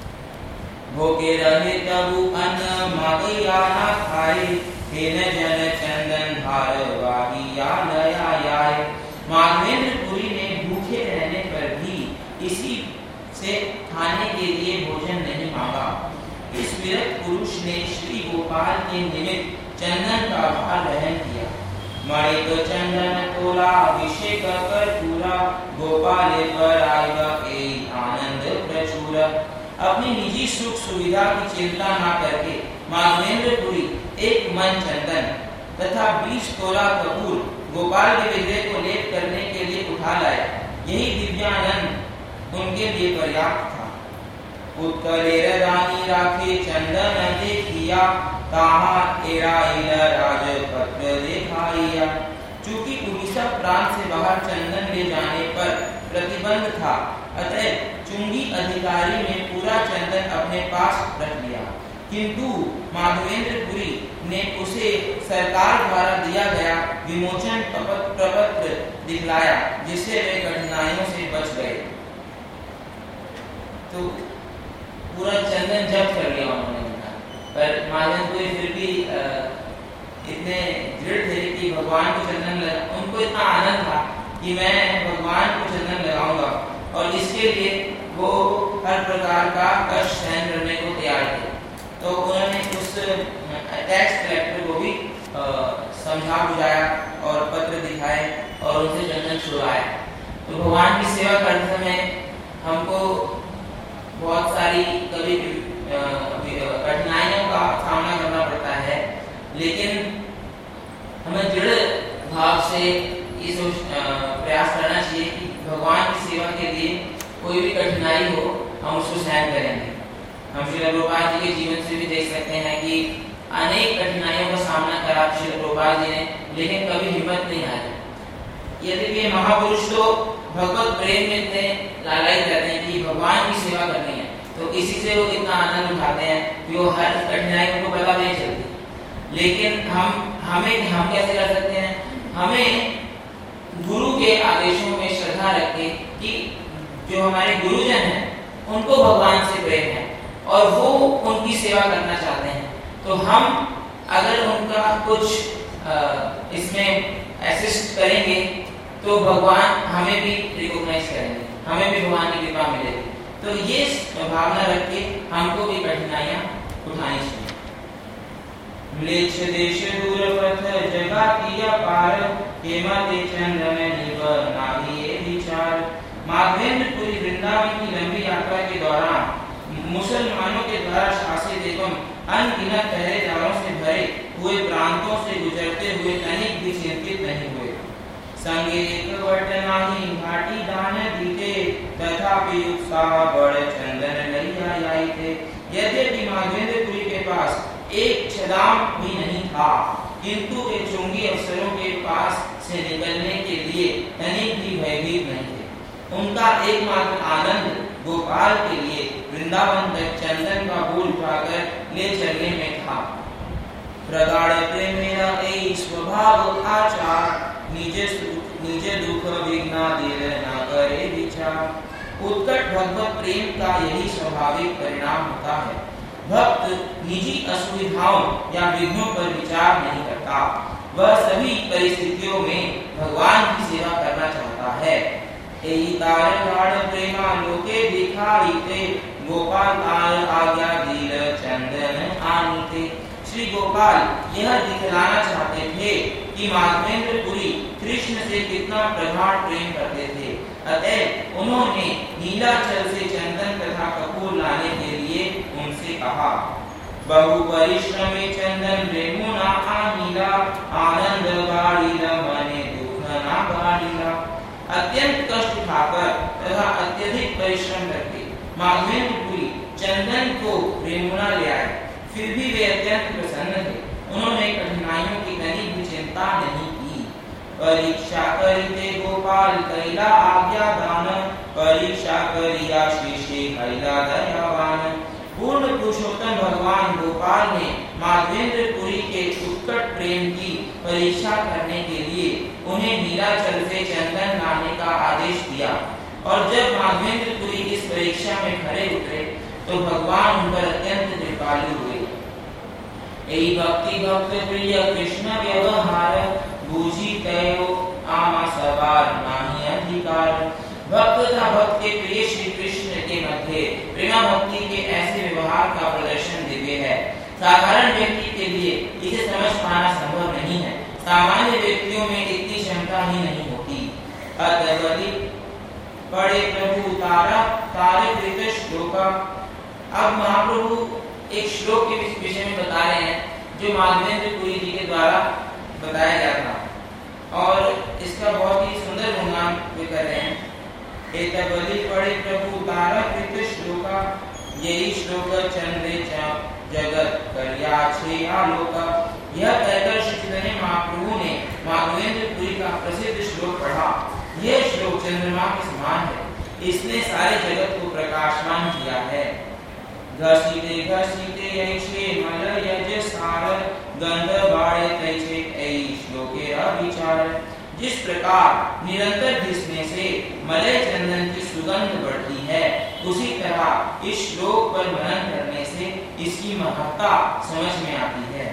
भोगे रहे तबु अन्न मागिया ना खाए, हे न जन चंदन भार वाहिया लया आए। माधवेंद्रपुरी ने भूखे रहने पर भी इसी से खाने के लिए भोजन नहीं मांगा। इस विरक्त पुरुष ने श्री गोपाल के निमित्त चंदन का भार वहन किया। मणिक चंदन तोला अभिषेक कर पूरा, गोपाल पर आएगा ए आनंद प्रचुर। अपनी निजी सुख सुविधा की चिंता न करके माधवेंद्रपुरी एक मन चंदन तथा बीस तोला कपूर गोपाल के विग्रह को लेप करने के लिए उठा लाए। यही दिव्यानंद उनके लिए पर्याप्त था। उत्कलेर दानी राखे चंदन देखिया, ताहा एरा इला राजपत्र देखाइया। चूंकि उड़ीसा प्रांत से बाहर चंदन ले जाने पर प्रतिबंध था, अतः चुंगी अधिकारी ने पूरा चंदन अपने पास रख लिया, किंतु माधवेंद्रपुरी ने उसे सरकार द्वारा दिया गया विमोचन प्रपत्र दिखलाया, जिससे वे कठिनाइयों से बच गए। तो पूरा चंदन जब्त कर लिया उन्होंने, पर माधवेंद्रपुरी फिर भी इतने दृढ़ थे कि भगवान को चंदन लगा। उनको इतना आनंद था कि मैं भगवान को चंदन लगाऊंगा, और इसके लिए वो हर प्रकार का कष्ट सहन करने को तैयार थे। तो उन्होंने उस टैक्स कलेक्टर को भी समझा बुझाया और पत्र दिखाए और उनसे चंदन छुड़वाया। तो भगवान की सेवा करते समय हमको बहुत सारी कभी कठिनाइयों का सामना करना पड़ता है, लेकिन हमें दृढ़ भाव से ये सोच प्रयास करना चाहिए कि भगवान की सेवा के लिए कोई भी कठिनाई हो हम उसको सहन करेंगे। हम श्री प्रभुपाद जी के जीवन से भी देख सकते हैं कि अनेक कठिनाइयों का सामना करा श्री प्रभुपाद जी ने, लेकिन कभी हिम्मत नहीं हारी। यदि ये महापुरुष तो भगवत प्रेम में इतने लालायित रहते हैं कि भगवान की सेवा करनी है, तो इसी से वो इतना आनंद उठाते हैं कि वो हर कठिनाई उनको पता नहीं चलती। लेकिन हम हमें हम कैसे कर सकते हैं? हमें गुरु के आदेशों में श्रद्धा रख के कि जो हमारे गुरुजन हैं उनको भगवान से प्रेम है और वो उनकी सेवा करना चाहते हैं, तो हम अगर उनका कुछ इसमें असिस्ट करेंगे तो भगवान हमें भी रिकॉग्नाइज करेंगे, हमें भी भगवान की कृपा मिलेगी। तो ये भावना रख के हमको भी कठिनाइयां उठानी चाहिए। म्लेच्छ देश दूर पथ जगा किया पार, हेमते चंदन निव नाहि ये विचार। माधवेंद्रपुरी वृंदावन की लंबी यात्रा के दौरान मुसलमानों के द्वारा शासित एवं अनगिनत पहरेदारों से भरे हुए प्रांतों से गुजरते हुए तनिक भी चिंतित नहीं हुए। संगे एक वट नाही घाटी दान दीते, तथापि उत्साह बढ़ चंदन लैया आई थे। यद्यपि माधवेंद्रपुरी के पास एक छदाम भी नहीं था, किंतु वे चुंगी अफसरों के पास से निकलने के लिए तनिक भी भयभीत नहीं थे। उनका एकमात्र आनंद गोपाल के लिए वृंदावन तक चंदन का फूल उठाकर ले चलने में था। प्रगाढ़ प्रेम मेरा ए स्वभाव आचार, निजे निजे दुख विघ्ना देर न करे विचार। उत्कट भगवत प्रेम का यही स्वाभाविक परिणाम होता है। भक्त निजी असुविधाओं या विघ्नों पर विचार नहीं करता, वह सभी परिस्थितियों में भगवान की सेवा करना चाहता है। एही तार गाढ़ प्रेमा लोके दिखाई थे, गोपाल तार आज्ञा दीर चंदन आनी थे। श्री गोपाल यह दिखलाना चाहते थे कि माधवेंद्र पुरी कृष्ण से कितना प्रगाढ़ प्रेम करते थे। अतः उन्होंने नीलाचल से चंदन तथा कपूर लाने के लिए उनसे कहा। बहु परिश्रमे चंदन रेमुना आनीला, आनंद बाड़ीला मने दुख ना बाड़ीला। अत्यंत कष्ट उठाकर तथा अत्यधिक परिश्रम करके माधवेंद्र पुरी चंदन को रेमुना ले आए। फिर भी वे अत्यंत प्रसन्न थे। उन्होंने कठिनाइयों की कहीं भी चिंता नहीं की। परीक्षा करिते गोपाल कैला आज्ञा दान, परीक्षा करिया शेषे कैला दयावान। पूर्ण पुरुषोत्तम भगवान गोपाल ने माधवेंद्र पुरी के उत्कट प्रेम की परीक्षा करने के लिए उन्हें नीलाचल से चंदन लाने का आदेश दिया। और जब माधवेंद्र पुरी इस परीक्षा में खरे उतरे तो भगवान उन पर अत्यंत कृपालु हुए। यही भक्ति भक्त प्रिय कृष्ण व्यवहार, बूझी तयो आमा सवार नाही अधिकार। भक्त तथा भक्त के प्रिय श्री कृष्ण के मध्य प्रेमा भक्ति के ऐसे व्यवहार का प्रदर्शन दिव्य है। साधारण व्यक्ति के लिए इसे समझ पाना संभव नहीं है। सामान्य व्यक्तियों में इतनी क्षमता ही नहीं होती। अतः पढ़े प्रभु तारा तारे कृत श्लोका। अब महाप्रभु एक श्लोक के विषय में बता रहे हैं जो माधवेंद्र पुरी जी के द्वारा बताया गया था और इसका बहुत ही सुंदर गुणगान वे कर रहे हैं। एतबलि पढ़े प्रभु तारा कृत श्लोका, यही श्लोक चंद्रे जगत करिया छे आलोका। यह कहकर श्री चैतन्य महाप्रभु ने माधवेंद्र पुरी का प्रसिद्ध श्लोक पढ़ा। यह श्लोक चंद्रमा के समान है। इसने सारे जगत को प्रकाशमान किया है। घसीटे घसीटे ऐसे मल यज सार, गंध बाड़े तैसे ऐ श्लोके अविचार। जिस प्रकार निरंतर घिसने से मलय चंदन की सुगंध बढ़ती है, उसी तरह इस श्लोक पर मनन करने से इसकी महत्ता समझ में आती है।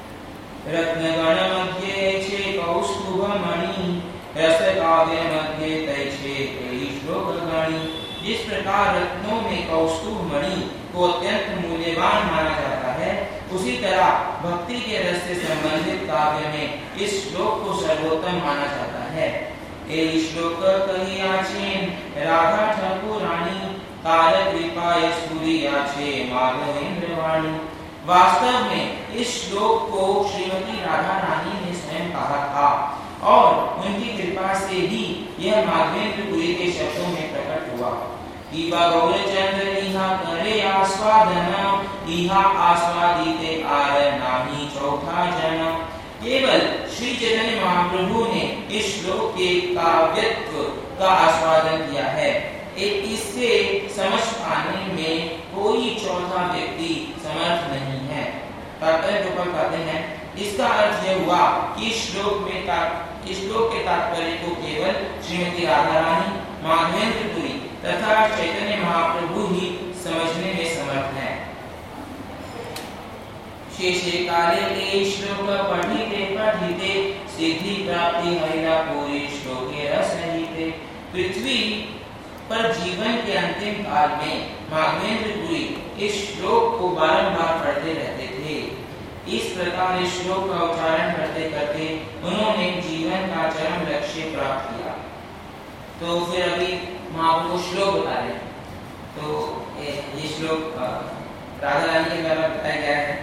रत्नगण मध्ये ऐसे कौस्तुभ मणि, रस काव्य मध्ये तैसे कई श्लोक गणि। जिस प्रकार रत्नों में कौस्तुभ मणि को अत्यंत मूल्यवान माना जाता है, उसी तरह भक्ति के रस से संबंधित काव्य में इस श्लोक को सर्वोत्तम माना जाता है। ए श्लोक कही आछेन राधा ठाकुरानी, कार कृपा यशपुरी आछे माधवेंद्र वाणी। वास्तव में इस श्लोक को श्रीमती राधा रानी ने स्वयं कहा था और उनकी कृपा से ही यह माधवेंद्र पुरी के शब्दों में प्रकट हुआ। इवा गौरचंद्र इहा करे आस्वादन, इहा आस्वादिते आर नाही चौथा जन। केवल श्री चैतन्य महाप्रभु ने इस श्लोक के काव्यत्व का आस्वादन किया है। इससे समझ पाने में कोई चौथा व्यक्ति समर्थ नहीं है। तात्पर्य गोपाल कहते हैं, इसका अर्थ यह हुआ कि श्लोक में इस श्लोक के तात्पर्य को केवल श्रीमती राधा रानी, माधवेंद्र पुरी तथा चैतन्य महाप्रभु ही समझने में समर्थ हैं। शेषे काले के श्लोक पठिते पठिते, सिद्धि प्राप्ति हरिला पूरी श्लोके रसहिते। पृथ्वी पर जीवन के अंतिम काल में माधवेंद्र पुरी इस श्लोक को बारंबार पढ़ते रहते थे। इस प्रकार इस श्लोक का उच्चारण करते करते उन्होंने जीवन का चरम लक्ष्य प्राप्त किया। तो फिर अभी महाप्रभु श्लोक बता रहे हैं। तो ये श्लोक राधा रानी के द्वारा बताया गया है।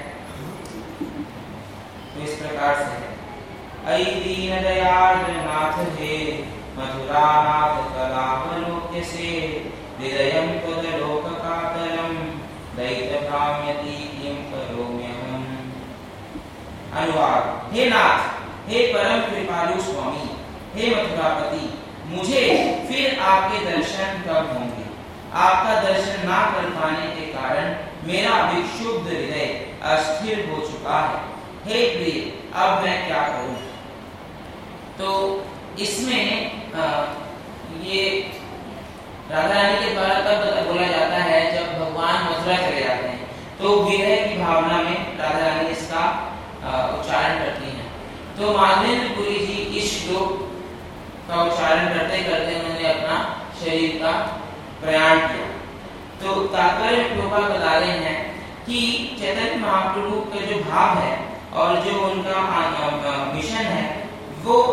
तो इस प्रकार से है, ऐ दीन दयाल नाथ हे, मथुरा नाथ कलावलोक्य से, हृदयं त्वद लोककातरं, दैत्यकाम्यति किं करोम्यहम्। अनुवाद। हे नाथ, हे परम कृपालु स्वामी, हे मथुरापति, मुझे फिर आपके दर्शन कब होंगे? आपका दर्शन ना कर पाने के कारण मेरा विक्षुब्ध हृदय अस्थिर हो चुका है। हे प्रिय, अब मैं क्या करूं? तो इसमें आ, ये राधा रानी के द्वारा तब बोला जाता है जब भगवान मथुरा चले जाते हैं, तो विरह की भावना में राधा रानी इसका उच्चारण करती हैं। तो माधवेंद्र पुरी जी इस श्लोक का उच्चारण करते करते उन्होंने अपना शरीर का प्रयाण किया। तो तात्पर्य गोपाल बता रहे हैं कि चैतन्य महाप्रभु का जो भाव है और जो उनका मिशन है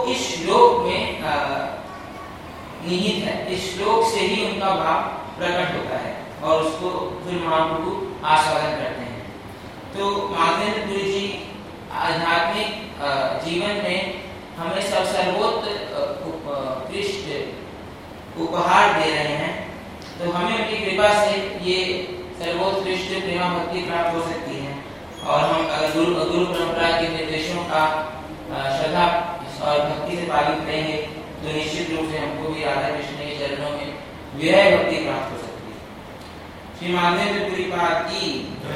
इस श्लोक में निहित है, इस श्लोक से ही उनका भाव प्रकट होता है और उसको फिर महाप्रभु आस्वादन करते हैं। तो माधवेंद्र पुरी जी आध्यात्मिक जीवन में हमें सब सर्वोत्कृष्ट उपहार दे रहे हैं। तो हमें उनकी कृपा से ये सर्वोत्कृष्ट प्रेमा भक्ति प्राप्त हो सकती है और हम अगर गुरु गुरु परंपरा के निर्देशों का श्रद्धा और भक्ति से पालन करेंगे तो निश्चित रूप से हमको भी राधा कृष्ण के चरणों में विरह भक्ति प्राप्त हो सकती है। श्री माधवेंद्र पुरी पाद की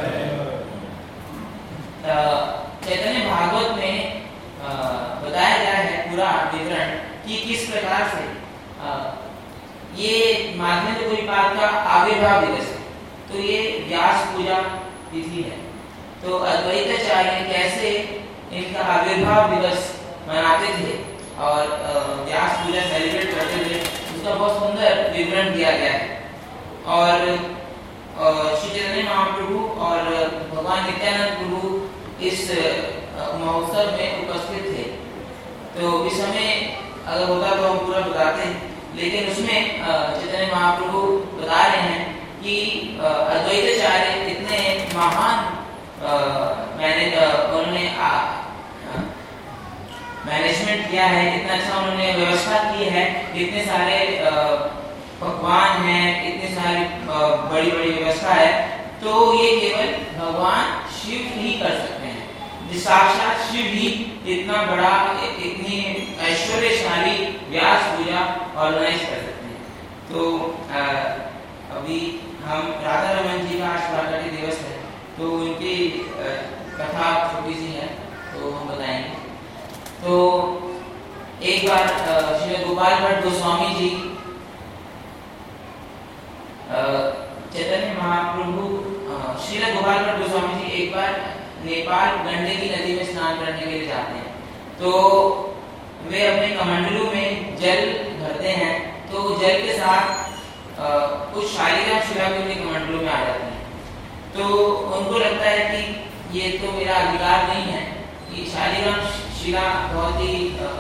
चैतन्य भागवत में बताया गया है पूरा विवरण कि किस प्रकार से आ, ये माधवेंद्र पुरी पाद का आविर्भाव दिवस है। तो ये व्यास पूजा तिथि है। तो अद्वैताचार्य कैसे इनका आविर्भाव दिवस मनाते थे और व्यास पूजा सेलिब्रेट करते थे, उसका बहुत सुंदर विवरण दिया गया है। और श्री चैतन्य महाप्रभु और भगवान नित्यानंद प्रभु इस महोत्सव में उपस्थित थे। तो इस समय अगर होता तो हम पूरा बताते, लेकिन उसमें चैतन्य महाप्रभु बता रहे हैं कि अद्वैताचार्य इतने महान मैंने उन्होंने मैनेजमेंट किया है, इतना अच्छा उन्होंने व्यवस्था की है, इतने सारे पकवान हैं, इतनी सारी बड़ी बड़ी व्यवस्था है। तो ये केवल भगवान शिव ही कर सकते हैं। साक्षात शिव ही इतना बड़ा इतनी ऐश्वर्यशाली व्यास पूजा ऑर्गेनाइज कर सकते हैं। तो आ, अभी हम राधा रमन जी का आज प्राकट्य दिवस है, तो उनकी कथा छोटी सी है तो हम बताएंगे। तो एक बार श्री गोपाल भट्ट गोस्वामी जी चैतन्य महाप्रभु श्री गोपाल भट्ट गोस्वामी जी एक बार नेपाल गंडकी नदी में स्नान करने के लिए जाते हैं। तो वे अपने कमंडलू में जल भरते हैं, तो जल के साथ आ, कुछ शालिग्राम शिला भी उनके कमंडलू में आ जाती है। तो उनको लगता है कि ये तो मेरा अधिकार नहीं है, कि शालिग्राम शिला बहुत ही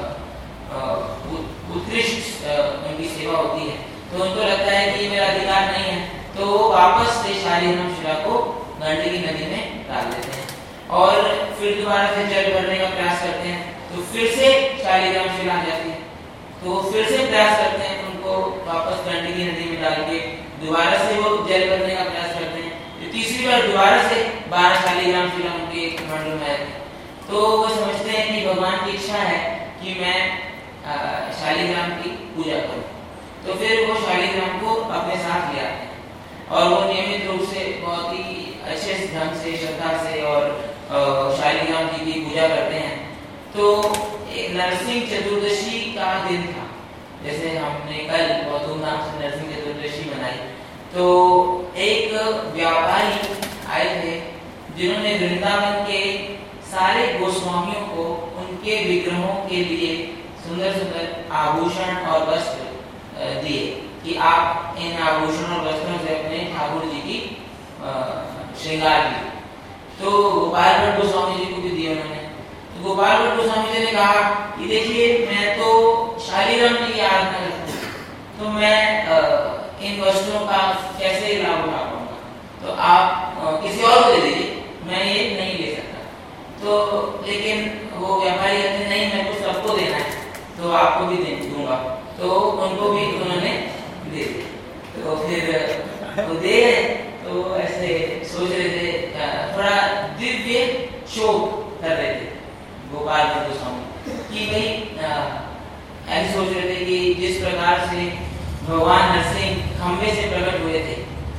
उत्कृष्ट उनकी सेवा होती है। तो उनको लगता है कि ये मेरा अधिकार नहीं है, तो वो वापस से शालिग्राम शिला को गंडकी नदी में डाल देते हैं और फिर दोबारा से जल भरने का प्रयास करते हैं। तो फिर से शालिग्राम शिला आ जाती है, तो फिर से प्रयास करते हैं उनको वापस गंडकी नदी में डाल के दोबारा से वो जल भरने का प्रयास करते हैं। तो तीसरी बार दोबारा से बारह शालिग्राम शिला उनके कमंडल में आती है। तो वो समझते हैं कि भगवान की इच्छा है कि मैं शालिग्राम की पूजा करूं। तो फिर वो शालिग्राम को अपने साथ ले आते हैं और वो नियमित रूप से बहुत ही अच्छे ढंग से श्रद्धा से और शालिग्राम जी की पूजा करते हैं। तो नरसिंह चतुर्दशी का दिन था, जैसे हमने कल बहुत धूमधाम से नरसिंह चतुर्दशी मनाई। तो एक व्यापारी आए थे जिन्होंने वृंदावन के सारे गोस्वामियों को उनके विग्रहों के लिए सुंदर सुंदर आभूषण और वस्त्र दिए कि आप इन आभूषण और वस्त्रों से अपने ठाकुर जी की श्रृंगार कीजिए। तो गोपाल भट्ट गोस्वामी जी को भी दिए उन्होंने। तो गोपाल भट्ट गोस्वामी जी ने कहा कि देखिए, मैं तो शालिग्राम जी की आराधना करता हूँ, तो मैं आ, इन वस्त्रों का कैसे लाभ उठा पाऊंगा, तो आप आ, किसी और को दे दीजिए, मैं ये नहीं ले सकता। तो लेकिन वो व्यापारी कहते नहीं, मेरे को सबको देना है, तो आपको भी दे दूंगा। तो उनको भी उन्होंने दे दिया। तो फिर वो दे, तो ऐसे सोच रहे थे, थोड़ा दिव्य शोक कर रहे थे गोपाल भट्ट गोस्वामी कि भाई ऐसे सोच रहे थे कि जिस प्रकार से भगवान नरसिंह खंबे से प्रकट हुए थे,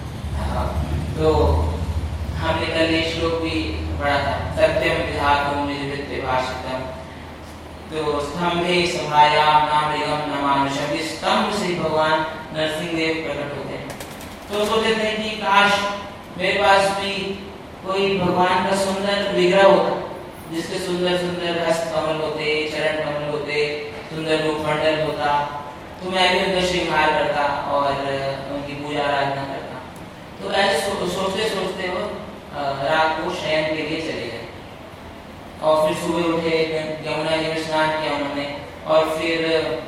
तो हमने कल ये श्लोक भी पढ़ा था, सत्यम विधातुम निजवृत्ति भाषितम। तो स्तंभे सभायाम नाम निगम नमानुषम, इस स्तंभ से भगवान नरसिंह देव प्रकट होते हैं। तो सोचते थे कि काश मेरे पास भी कोई भगवान का सुंदर विग्रह होता, जिसके सुंदर सुंदर हस्त कमल होते, चरण कमल होते, सुंदर मुखमंडल होता, तो मैं भी उनका श्रृंगार करता और उनकी पूजा आराधना करता। तो ऐसे सो, सोचते सोचते वो रात को शयन के लिए चले गए और फिर सुबह उठे, यमुना जी में स्नान किया उन्होंने और फिर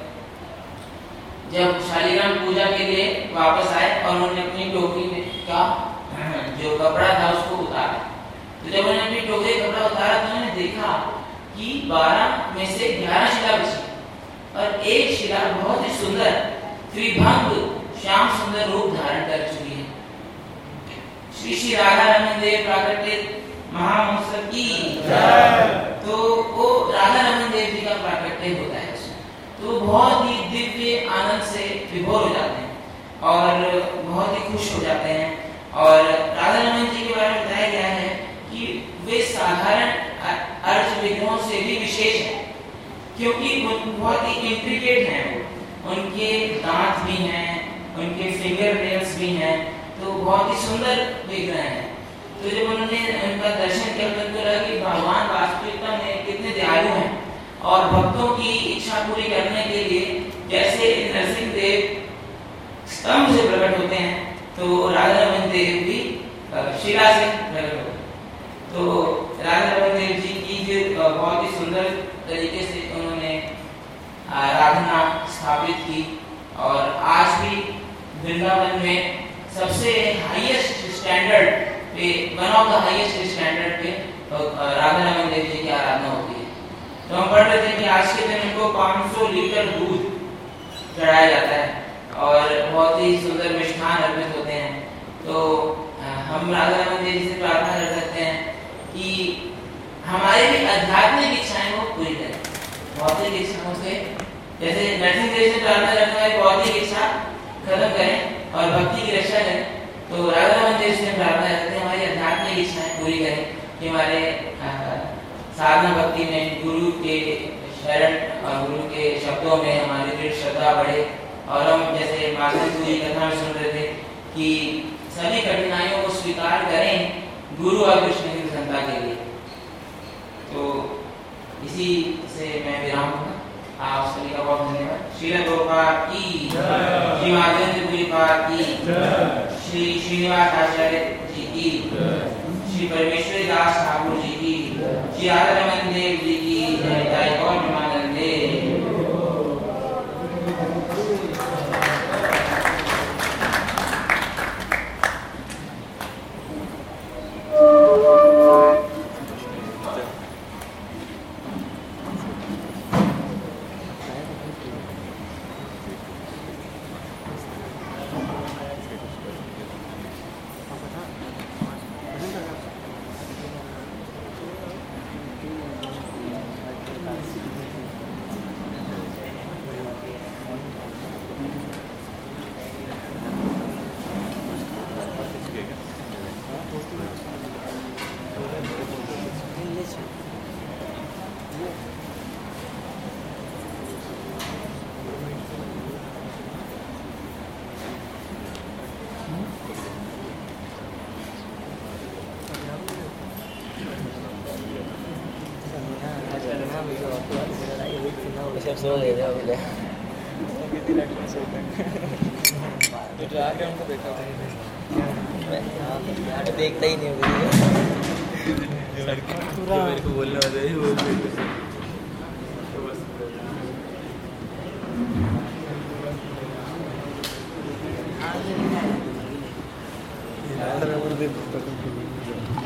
जब शालिग्राम पूजा के लिए वापस आए और उन्होंने अपनी टोकरी में का जो कपड़ा था उसको उतारा। तो जब उन्होंने अपनी टोकरी कपड़ा उतारा तो उन्होंने देखा कि बारह में से ग्यारह शिला बची और एक शिला बहुत ही सुंदर त्रिभंग श्याम सुंदर रूप धारण कर चुकी है। श्री श्री राधा रमन देव प्राकट्य महामहोत्सव की तो वो राधा रमन देव जी का प्राकट्य होता है, तो बहुत ही दिव्य आनंद से विभोर हो जाते हैं और बहुत ही खुश हो जाते हैं। और राधा रमन जी के बारे में बताया गया है कि वे साधारण अर्च विग्रहों से भी विशेष हैं, क्योंकि बहुत ही इंट्रिकेट हैं। उनके दांत भी हैं, उनके फिंगर नेल्स भी हैं, तो बहुत ही सुंदर विग्रह हैं। तो जब उन्होंने उनका दर्शन किया तो उनको लगा कि भगवान वास्तविकता में कितने दयालु हैं और भक्तों की इच्छा पूरी करने के लिए जैसे नरसिंह देव स्तंभ से प्रकट होते हैं तो राधा रमन देव भी शिला से प्रकट होते हैं। तो राधा रमन देव जी की फिर बहुत ही सुंदर तरीके से उन्होंने आराधना स्थापित की और आज भी वृंदावन में सबसे हाईएस्ट स्टैंडर्ड पे one of the highest standard पे राधा रमन देव जी की आराधना होती है। तो हम पढ़ रहे थे कि आज के दिन इनको पाँच सौ लीटर दूध चढ़ाया जाता है और बहुत ही सुंदर मिष्ठान अर्पित होते हैं। तो हम राधा रमन देव जी से प्रार्थना कर सकते हैं कि हमारी भी आध्यात्मिक इच्छाएं वो पूरी करें। भौतिक इच्छाओं से जैसे नरसिंह देव से प्रार्थना करते हैं भौतिक इच्छा खत्म करें और भक्ति की रक्षा करें, तो राधा रमन देव से प्रार्थना करते हैं हमारी आध्यात्मिक इच्छाएं पूरी करें कि हमारे साधना भक्ति में गुरु के शरण और गुरु के शब्दों में हमारी दृढ़ श्रद्धा बढ़े। और हम जैसे माधव जी की कथा में सुन रहे थे कि सभी कठिनाइयों को स्वीकार करें गुरु और कृष्ण की प्रसन्नता के लिए। तो इसी से मैं विराम दूंगा। आप सभी का बहुत धन्यवाद। श्री प्रभुपाद की, श्री माधवेंद्र पुरी की, श्री श्रीनिवास आचार्य जी की, श्री परमेश्वरी दास ठाकुर जी की, श्री राधा रमन देव जी की जय। और प्रेमानंदे। सो गए थे बोले देखता ही नहीं मेरे को बोलने वाले बोल